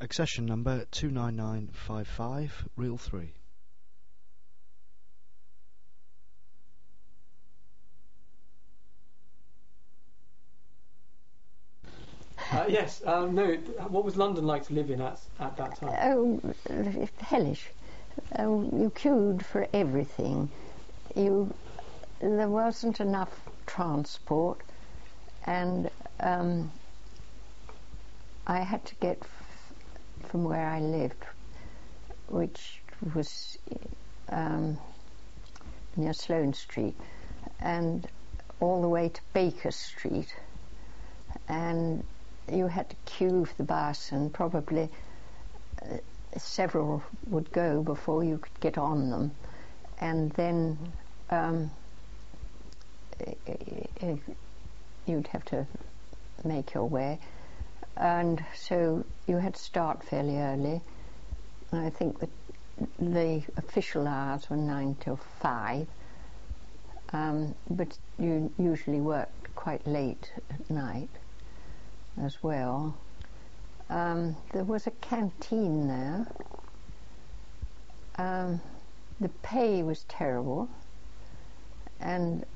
Accession number 29955, reel 3. Yes, no, what was London like to live in at that time? Oh, hellish. You queued for everything. There wasn't enough transport, and I had to get from where I lived, which was near Sloane Street, and all the way to Baker Street, and you had to queue for the bus, and probably several would go before you could get on them, and then you'd have to make your way, and so you had to start fairly early. I think that the official hours were 9 till 5, but you usually worked quite late at night as well. There was a canteen there. The pay was terrible, and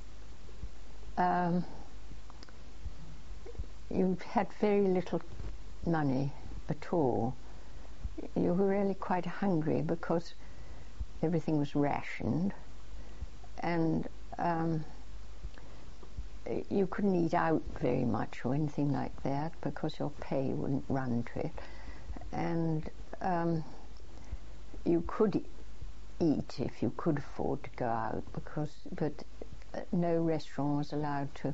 you had very little money at all. You were really quite hungry because everything was rationed, and you couldn't eat out very much or anything like that because your pay wouldn't run to it, and you could eat if you could afford to go out, but no restaurant was allowed to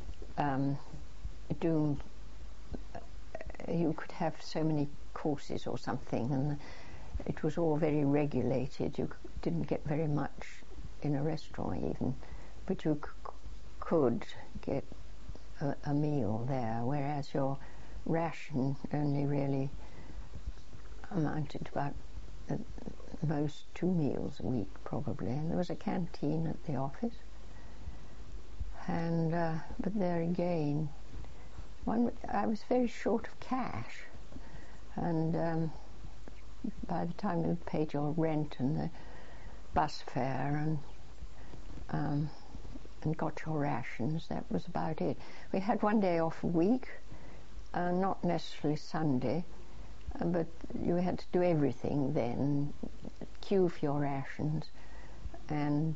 do. You could have so many courses or something, and it was all very regulated. You didn't get very much in a restaurant even, but you could get a meal there, whereas your ration only really amounted to about at most 2 meals a week probably, and there was a canteen at the office, and but there again I was very short of cash, and by the time you paid your rent and the bus fare and got your rations, that was about it. We had one day off a week, not necessarily Sunday, but you had to do everything then, queue for your rations, and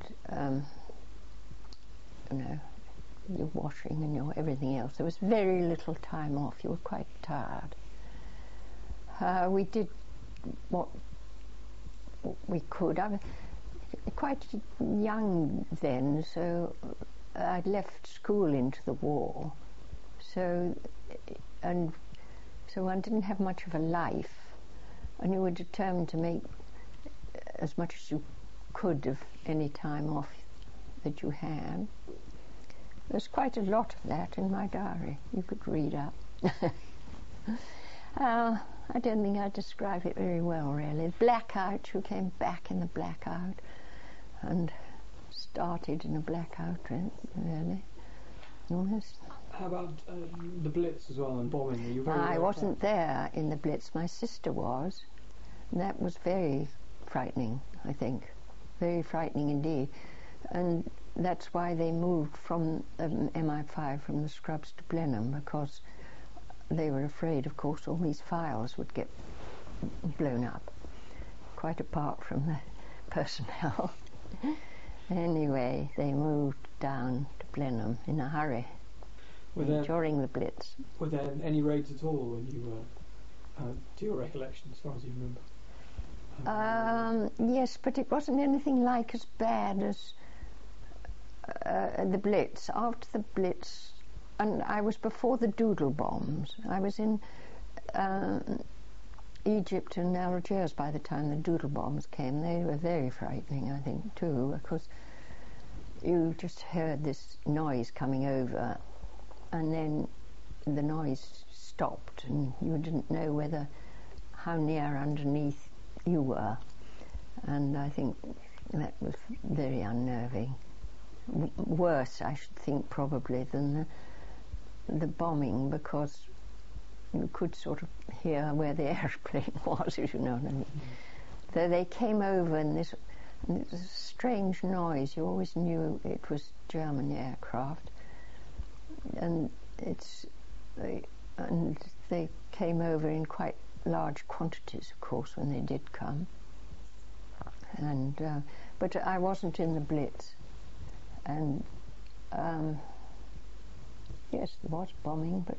your washing and your everything else. There was very little time off. You were quite tired. We did what we could. I was quite young then, so I'd left school into the war, so one didn't have much of a life, and you were determined to make as much as you could of any time off that you had. There's quite a lot of that in my diary. You could read up. I don't think I describe it very well, really. Blackout, you came back in the blackout and started in a blackout, really. Almost. How about the Blitz as well and bombing? Were you I wasn't there in the Blitz. My sister was. And that was very frightening, I think. Very frightening indeed. And that's why they moved from MI5 from the Scrubs to Blenheim, because they were afraid, of course, all these files would get blown up, quite apart from the personnel. Anyway, they moved down to Blenheim in a hurry during the Blitz. Were there any raids at all when you were, to your recollection, as far as you remember? Yes, but it wasn't anything like as bad as the Blitz. After the Blitz, and I was before the Doodle bombs. I was in Egypt and Algiers by the time the Doodle bombs came. They were very frightening, I think, too, because you just heard this noise coming over, and then the noise stopped, and you didn't know how near underneath you were, and I think that was very unnerving. Worse, I should think, probably, than the bombing, because you could sort of hear where the airplane was, if you know what I mean. So they came over, and it was a strange noise. You always knew it was German aircraft, and they came over in quite large quantities, of course, when they did come. And but I wasn't in the Blitz, and yes, there was bombing, but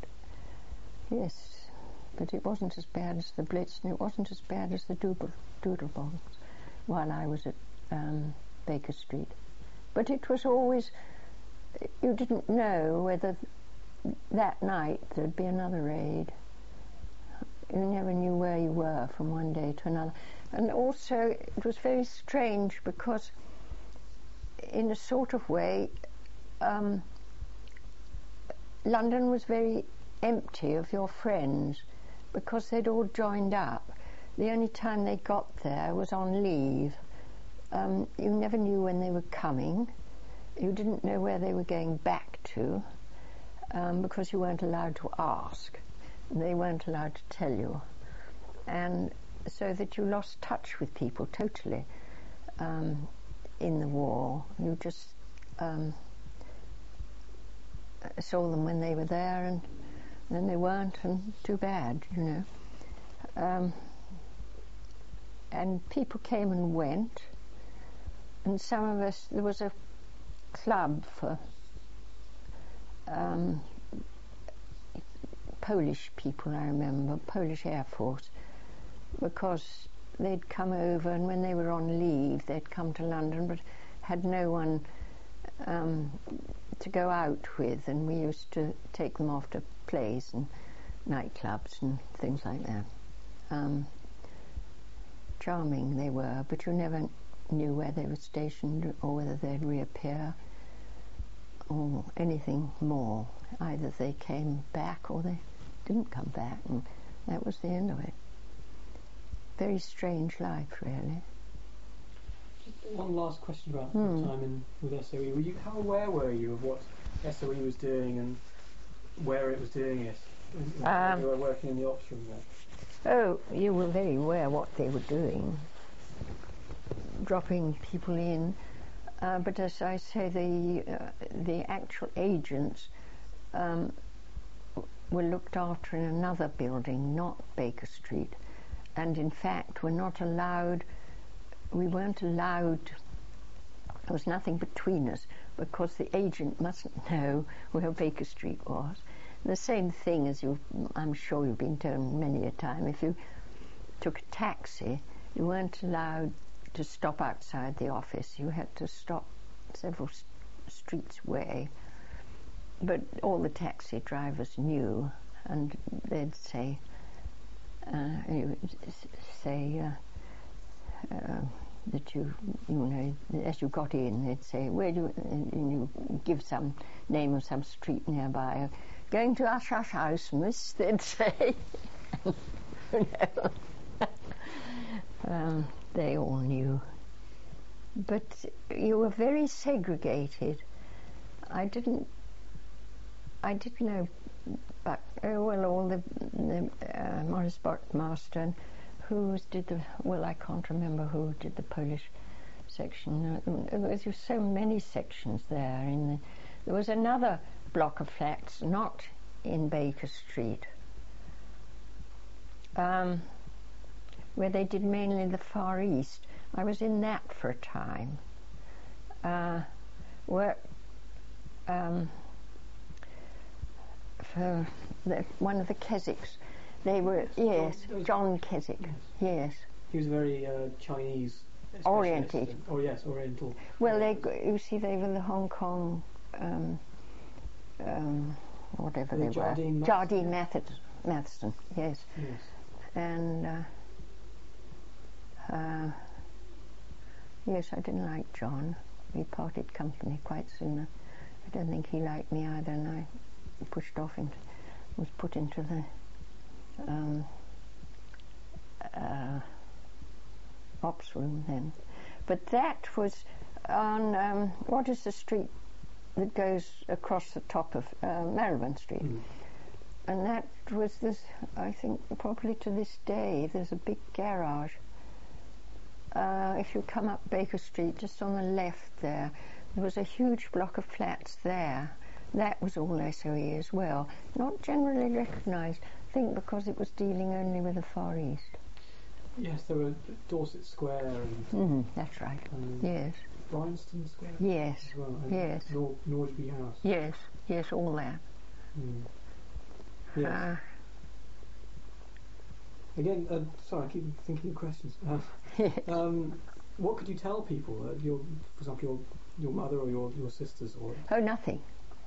it wasn't as bad as the Blitz, and it wasn't as bad as the Doodle bombs while I was at Baker Street. But it was always, you didn't know whether that night there'd be another raid. You never knew where you were from one day to another. And also it was very strange because in a sort of way London was very empty of your friends because they'd all joined up. The only time they got there was on leave. You never knew when they were coming. You didn't know where they were going back to because you weren't allowed to ask. They weren't allowed to tell you. And so that you lost touch with people totally in the war. You just saw them when they were there, and then they weren't, and too bad, you know. And people came and went, and some of us, there was a club for Polish people, I remember, Polish Air Force, because they'd come over, and when they were on leave they'd come to London but had no one to go out with, and we used to take them off to plays and nightclubs and things like that. Charming they were, but you never knew where they were stationed or whether they'd reappear or anything more. Either they came back or they didn't come back, and that was the end of it. Very strange life, really. Just one last question about the time with SOE. How aware were you of what SOE was doing and where it was doing it? When you were working in the ops room there? Oh, you were very aware what they were doing, dropping people in. But as I say, the actual agents were looked after in another building, not Baker Street, and in fact we weren't allowed, there was nothing between us because the agent mustn't know where Baker Street was. And the same thing as I'm sure you've been told many a time, if you took a taxi, you weren't allowed to stop outside the office. You had to stop several streets away. But all the taxi drivers knew, and they'd say, that you know, as you got in, they'd say, where do you, and you give some name of some street nearby. Going to Usher's house, miss, they'd say. You know. They all knew. But you were very segregated. I didn't know, but all the Morris Buckmaster, I can't remember who did the Polish section. There was so many sections there. There was another block of flats, not in Baker Street, where they did mainly the Far East. I was in that for a time. For one of the Keswicks. They were, John Keswick, yes. He was very Chinese. Oriented. Oriental. Well, you see, they were the Hong Kong, whatever they were. Jardine Matheson, yes. And, yes, I didn't like John. We parted company quite soon. I don't think he liked me either, and I was put into the ops room then. But that was on, what is the street that goes across the top of Marylebone Street? And that was this, I think, probably to this day, there's a big garage. If you come up Baker Street, just on the left there was a huge block of flats there. That was all SOE as well. Not generally recognised, I think because it was dealing only with the Far East. Yes, there were Dorset Square and... that's right, yes. Bryanston Square? Yes, as well, and yes. Norgeby House? Yes, all that. Yes. Again, sorry, I keep thinking of questions. What could you tell people? For example, your mother or your sisters? Or Oh, nothing.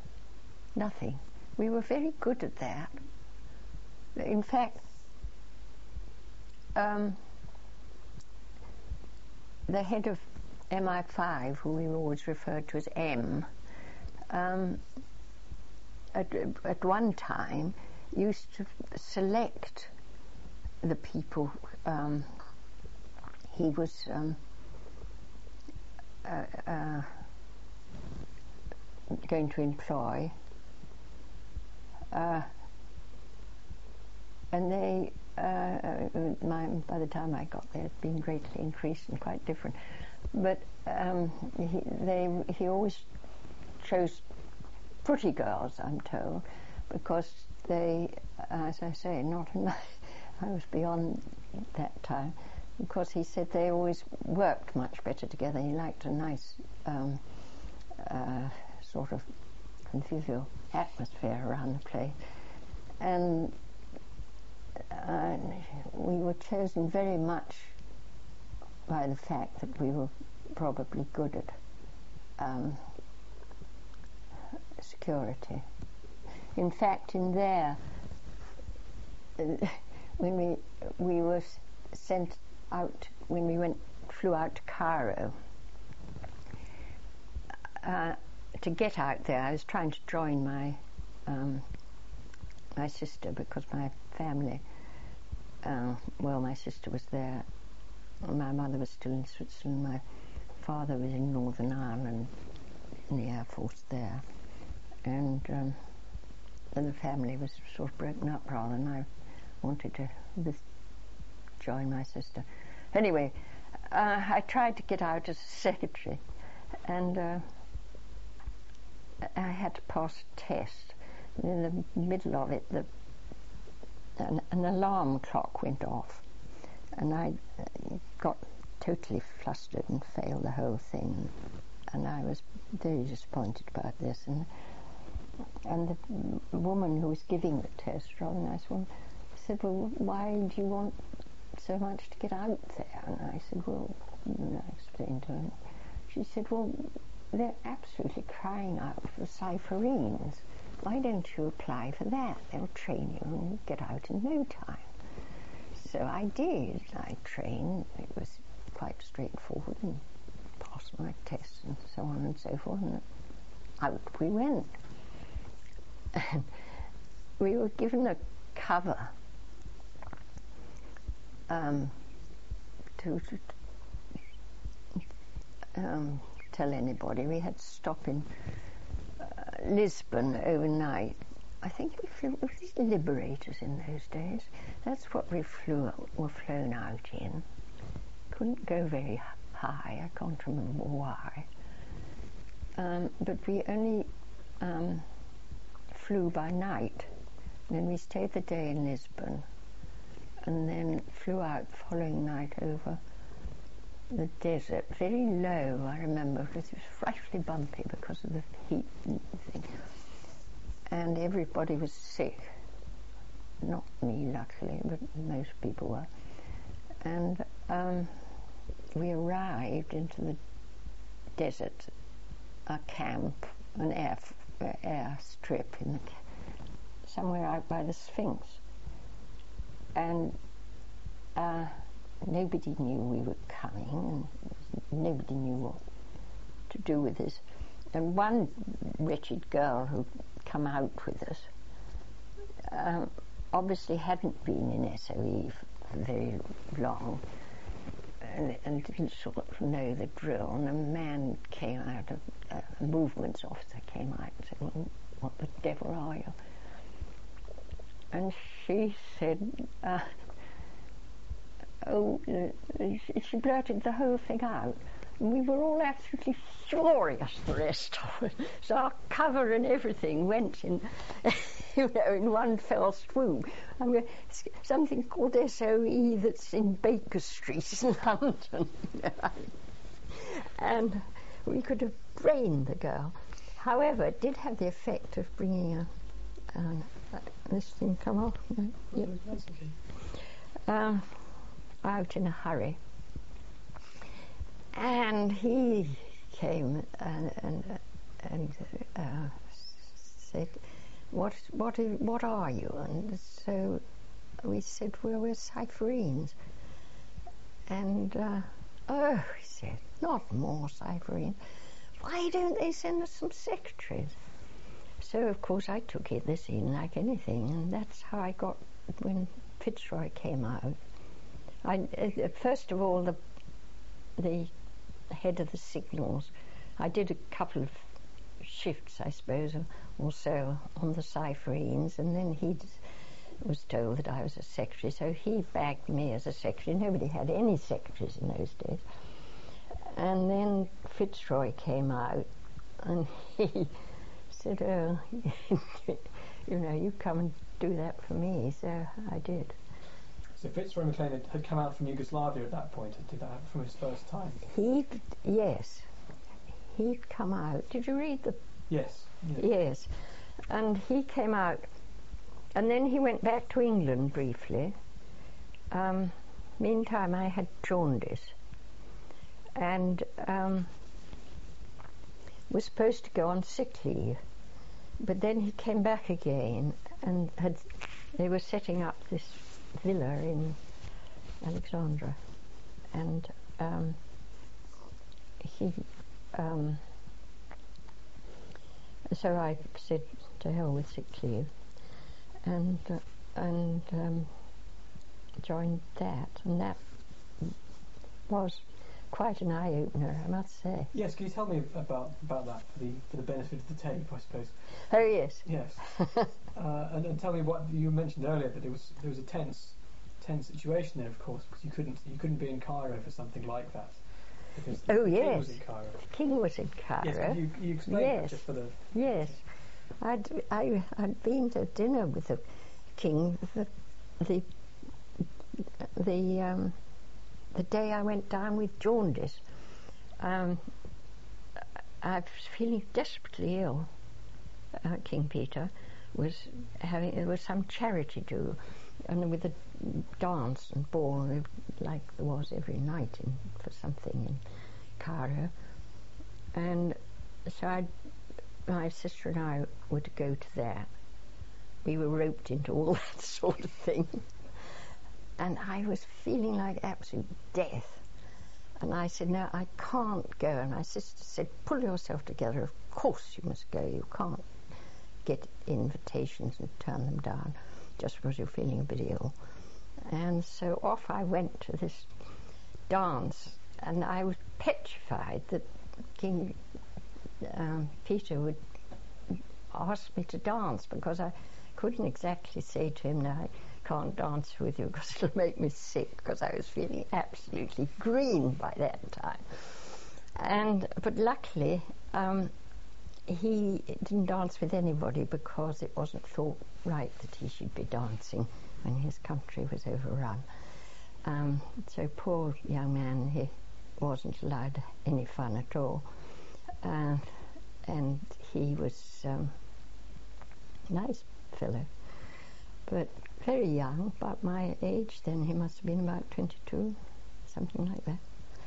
We were very good at that. In fact, the head of MI5, who we always referred to as M, at one time used to select the people he was going to employ, and they by the time I got there, had been greatly increased and quite different. But he always chose pretty girls, I'm told, because they, as I say, I was beyond that time, because he said they always worked much better together. He liked a nice sort of convivial atmosphere around the place. And we were chosen very much by the fact that we were probably good at security. In fact, in there, when we were sent out, when we flew out to Cairo, to get out there, I was trying to join my sister, because my family, my sister was there, my mother was still in Switzerland, my father was in Northern Ireland in the Air Force there, and the family was sort of broken up rather, and I wanted to join my sister. Anyway, I tried to get out as a secretary, and I had to pass a test. And in the middle of it, an alarm clock went off, and I got totally flustered and failed the whole thing. And I was very disappointed about this. And the woman who was giving the test, rather nice woman, said, "Well, why do you want so much to get out there?" And I said, "Well," and I explained to her. She said, "Well, they're absolutely crying out for cypherines. Why don't you apply for that? They'll train you and you'll get out in no time." So I did. I trained. It was quite straightforward, and passed my tests and so on and so forth, and out we went. And we were given a cover to tell anybody. We had to stop in Lisbon overnight. I think we flew with these Liberators in those days. That's what we were flown out in. Couldn't go very high. I can't remember why. But we only flew by night. And then we stayed the day in Lisbon, and then flew out the following night over the desert, very low, I remember, because it was frightfully bumpy because of the heat and thing. And everybody was sick. Not me, luckily, but most people were. And we arrived into the desert, a camp, an air strip somewhere out by the Sphinx. And nobody knew we were coming, and nobody knew what to do with us. And one wretched girl who'd come out with us obviously hadn't been in SOE for very long, and didn't sort of know the drill. And a man came out, a movements officer came out and said, "Well, what the devil are you?" and she said, she blurted the whole thing out. And we were all absolutely furious, the rest of it. So our cover and everything went in, in one fell swoop. I mean, something called SOE that's in Baker Street in London. And we could have brained the girl. However, it did have the effect of bringing this thing come off. That's okay. Out in a hurry. And he came and said, what are you? And so we said, well, we're Cypherines. And, oh, he said, not more Cypherines. Why don't they send us some secretaries? So, of course, I took this in like anything, and that's how I got, when Fitzroy came out. First of all, the head of the signals, I did a couple of shifts, I suppose, also on the Cypherines, and then he was told that I was a secretary, so he bagged me as a secretary. Nobody had any secretaries in those days. And then Fitzroy came out, and he said, oh, you come and do that for me, so I did. So Fitzroy MacLean had come out from Yugoslavia at that point, and did that from his first time? Yes. He'd come out. Did you read the... Yes. Yes. And he came out, and then he went back to England briefly. Meantime, I had jaundice, and was supposed to go on sick leave. But then he came back again, and they were setting up this villa in Alexandra, and so I said to hell with sick leave, and joined that, and that was quite an eye-opener, I must say. Yes, can you tell me about that for the benefit of the tape, I suppose? Oh yes. Yes. And tell me what you mentioned earlier, that there was a tense situation there, of course, because you couldn't be in Cairo for something like that. Because the King was in Cairo. The King was in Cairo. Yes, can you explain that just for the... Yes. I'd been to dinner with the King the day I went down with jaundice. I was feeling desperately ill. King Peter there was some charity do, and with a dance and ball like there was every night for something in Cairo. And so my sister and I were to go to that. We were roped into all that sort of thing. And I was feeling like absolute death. And I said, no, I can't go. And my sister said, pull yourself together. Of course you must go. You can't get invitations and turn them down just because you're feeling a bit ill. And so off I went to this dance. And I was petrified that King Peter would ask me to dance, because I couldn't exactly say to him, no, I can't dance with you because it'll make me sick, because I was feeling absolutely green by that time. But luckily he didn't dance with anybody, because it wasn't thought right that he should be dancing when his country was overrun. So poor young man, he wasn't allowed any fun at all. And he was a nice fellow, but very young, about my age then. He must have been about 22, something like that.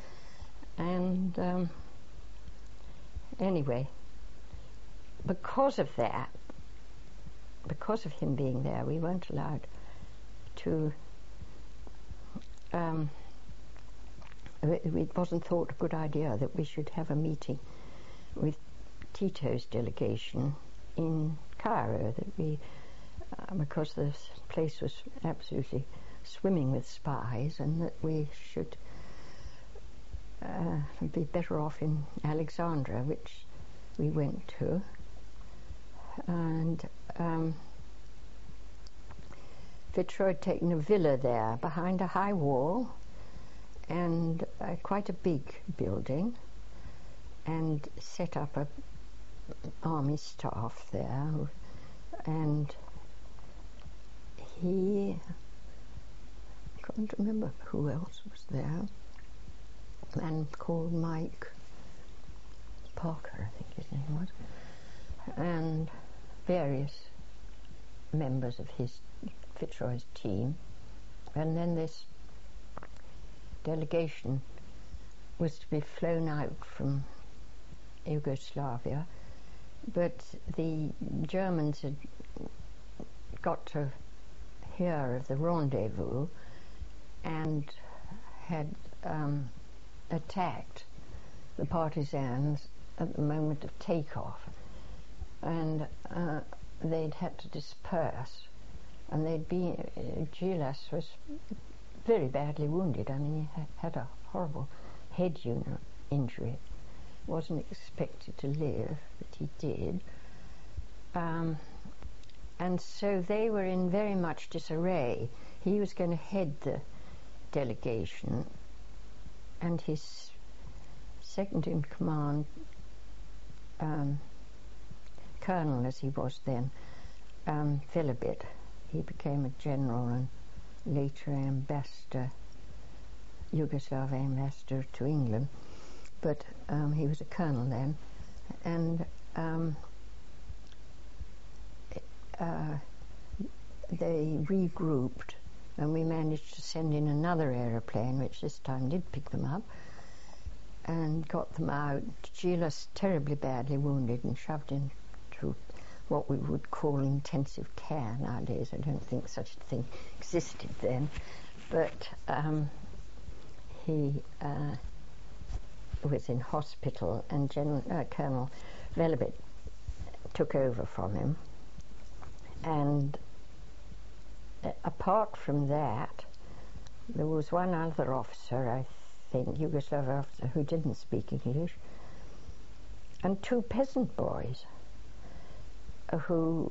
And anyway, because of that, because of him being there, we weren't allowed to, it wasn't thought a good idea that we should have a meeting with Tito's delegation in Cairo, that we, because the place was absolutely swimming with spies, and that we should be better off in Alexandria, which we went to. And Fitzroy had taken a villa there behind a high wall and quite a big building, and set up a army staff there, and I can't remember who else was there, a man called Mike Parker, I think his name was, and various members of Fitzroy's team. And then this delegation was to be flown out from Yugoslavia, but the Germans had got to hear of the rendezvous and had attacked the partisans at the moment of takeoff, and they'd had to disperse, and Gilas was very badly wounded. I mean, he had a horrible head injury. Wasn't expected to live, but he did. And so they were in very much disarray. He was going to head the delegation, and his second in command, colonel as he was then, fell a bit. He became a general and later Yugoslav ambassador to England, but he was a colonel then, and they regrouped, and we managed to send in another aeroplane, which this time did pick them up, and got them out. Gilas terribly badly wounded and shoved into what we would call intensive care nowadays. I don't think such a thing existed then, but he was in hospital, and Colonel Velebit took over from him. And apart from that, there was one other officer, I think, Yugoslav officer, who didn't speak English, and two peasant boys who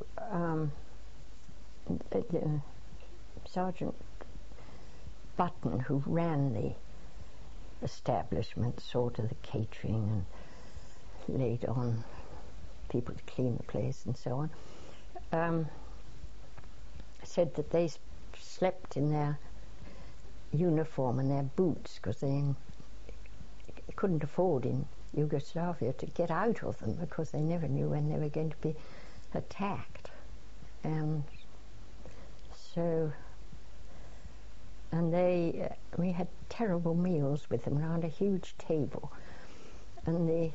Sergeant Button, who ran the establishment, saw to the catering and laid on people to clean the place and so on, said that they slept in their uniform and their boots because they couldn't afford in Yugoslavia to get out of them because they never knew when they were going to be attacked. And so, and we had terrible meals with them around a huge table, and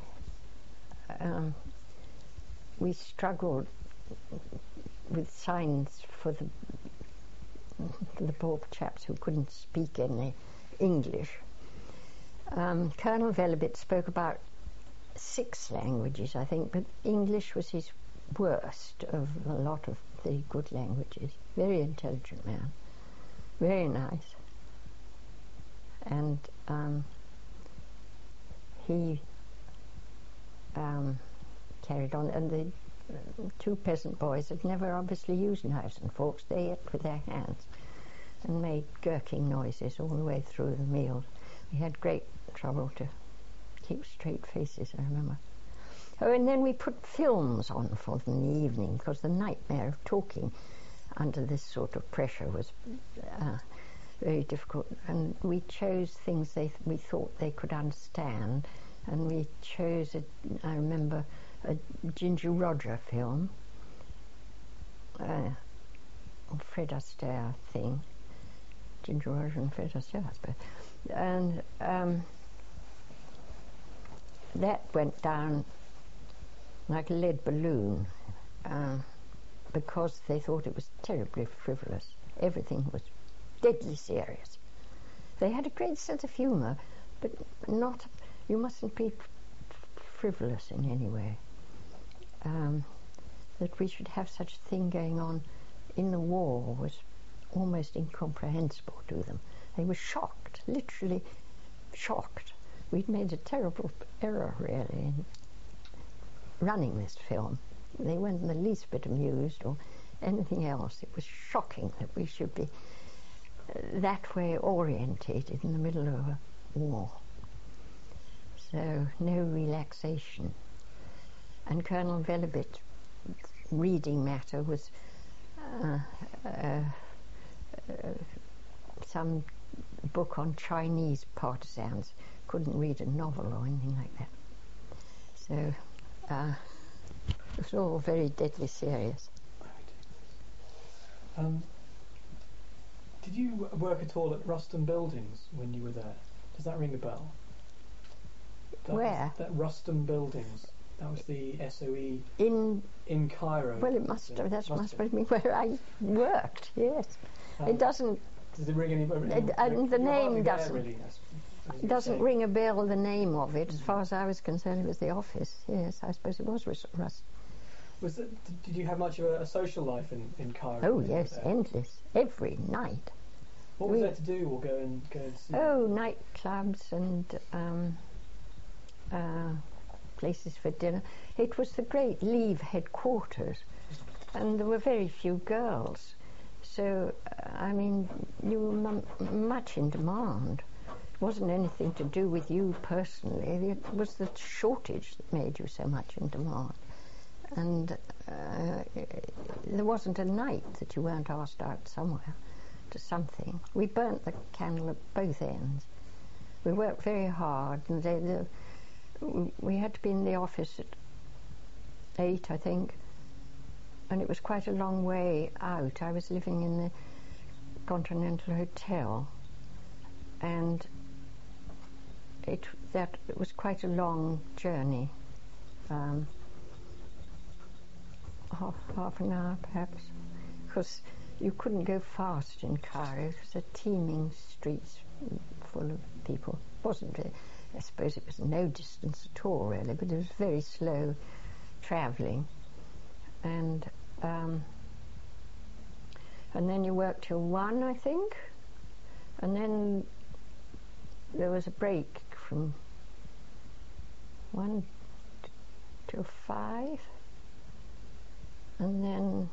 we struggled with signs for the poor chaps who couldn't speak any English. Colonel Velebit spoke about 6 languages, I think, but English was his worst of a lot of the good languages. Very intelligent man, very nice, and he carried on. And the 2 peasant boys had never obviously used knives and forks. They ate with their hands and made gurking noises all the way through the meal. We had great trouble to keep straight faces, I remember. Oh, and then we put films on for them in the evening, because the nightmare of talking under this sort of pressure was very difficult. And we chose things we thought they could understand, and we chose, I remember, a Ginger Roger film, Fred Astaire thing, Ginger Roger and Fred Astaire, I suppose. And that went down like a lead balloon because they thought it was terribly frivolous. Everything was deadly serious. They had a great sense of humour, but you mustn't be frivolous in any way. That we should have such a thing going on in the war was almost incomprehensible to them. They were shocked, literally shocked. We'd made a terrible error, really, in running this film. They weren't the least bit amused or anything else. It was shocking that we should be that way orientated in the middle of a war. So no relaxation. And Colonel Velebit's reading matter was some book on Chinese partisans. Couldn't read a novel or anything like that. So it was all very deadly serious. Did you work at all at Ruston Buildings when you were there? Does that ring a bell? Where? That Ruston Buildings. That was the SOE in Cairo. Well, it must have. That must have been where I worked. Yes, it doesn't. Does it ring any? The name doesn't. Really, it doesn't ring a bell. The name of it, as far as I was concerned, it was the office. Yes, I suppose it was Rust. Did you have much of a social life in Cairo? Oh yes, endless. Every night. What was there to do, or go and see? Oh, nightclubs and places for dinner. It was the great Leave headquarters, and there were very few girls. So, I mean, you were much in demand. It wasn't anything to do with you personally. It was the shortage that made you so much in demand. And there wasn't a night that you weren't asked out somewhere to something. We burnt the candle at both ends. We worked very hard, and we had to be in the office at 8, I think, and it was quite a long way out. I was living in the Continental Hotel, and it was quite a long journey, half an hour perhaps, because you couldn't go fast in Cairo. It was a teeming streets full of people. It wasn't I suppose it was no distance at all, really, but it was very slow travelling. And then you worked till 1, I think, and then there was a break from 1 till 5, and then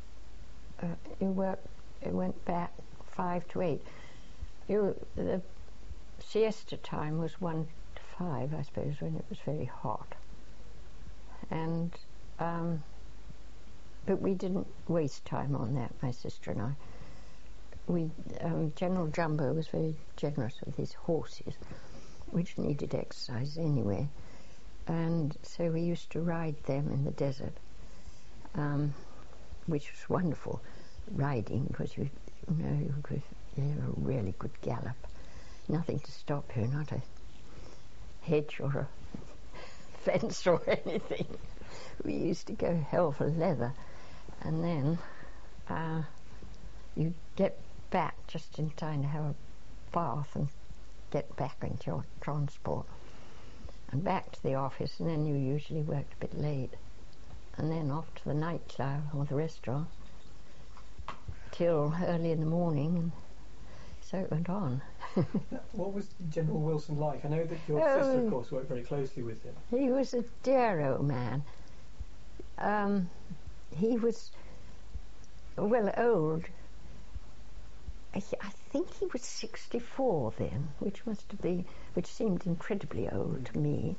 it went back 5 to 8. The siesta time was 1 to 5, I suppose, when it was very hot. And but we didn't waste time on that, my sister and I. General Jumbo was very generous with his horses, which needed exercise anyway, and so we used to ride them in the desert, which was wonderful riding, because you could have a really good gallop. Nothing to stop you, not a hedge or a fence or anything. We used to go hell for leather, and then you get back just in time to have a bath and get back into your transport and back to the office, and then you usually worked a bit late, and then off to the nightclub or the restaurant till early in the morning, and so it went on. What was General Wilson like? I know that your sister, of course, worked very closely with him. He was a dear old man. He was, well, old. I think he was 64 then, which seemed incredibly old to me.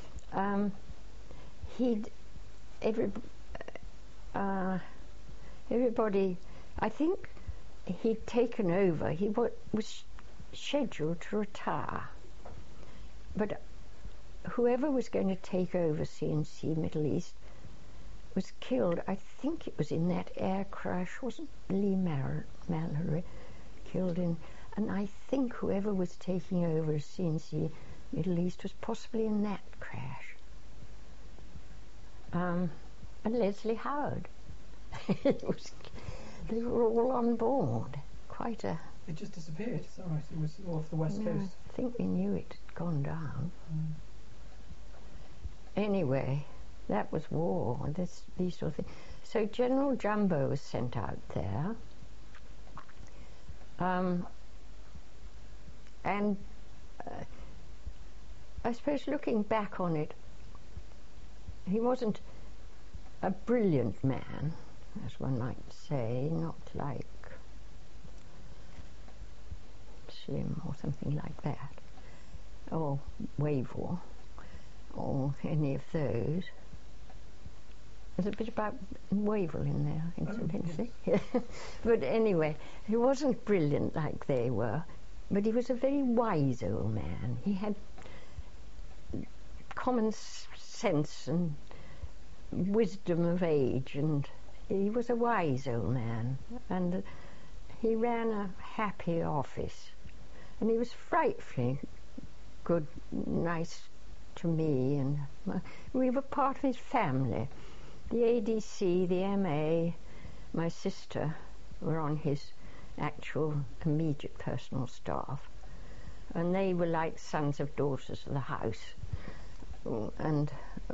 Everybody, I think he'd taken over. He was scheduled to retire, but whoever was going to take over CNC Middle East was killed. I think it was in that air crash. Wasn't Lee Mallory killed in? And I think whoever was taking over CNC Middle East was possibly in that crash. And Leslie Howard. They were all on board. Quite a... It just disappeared, is that right? It was off the west coast. I think we knew it had gone down. Anyway, that was war, these sort of things. So General Jumbo was sent out there. And I suppose looking back on it, he wasn't a brilliant man, as one might say, not like Slim or something like that, or Wavell, or any of those. There's a bit about Wavell in there, incidentally. Yes. But anyway, he wasn't brilliant like they were, but he was a very wise old man. He had common sense and wisdom of age, and he was a wise old man, and he ran a happy office, and he was frightfully good, nice to me, and we were part of his family. The ADC, the MA, my sister were on his actual immediate personal staff, and they were like sons of daughters of the house, and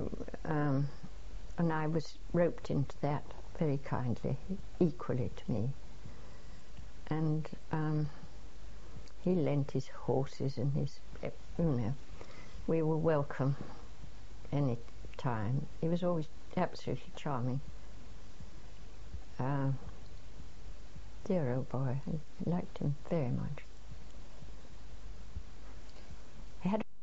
I was roped into that very kindly, equally to me. And he lent his horses and his, we were welcome any time. He was always absolutely charming. Dear old boy, I liked him very much. He had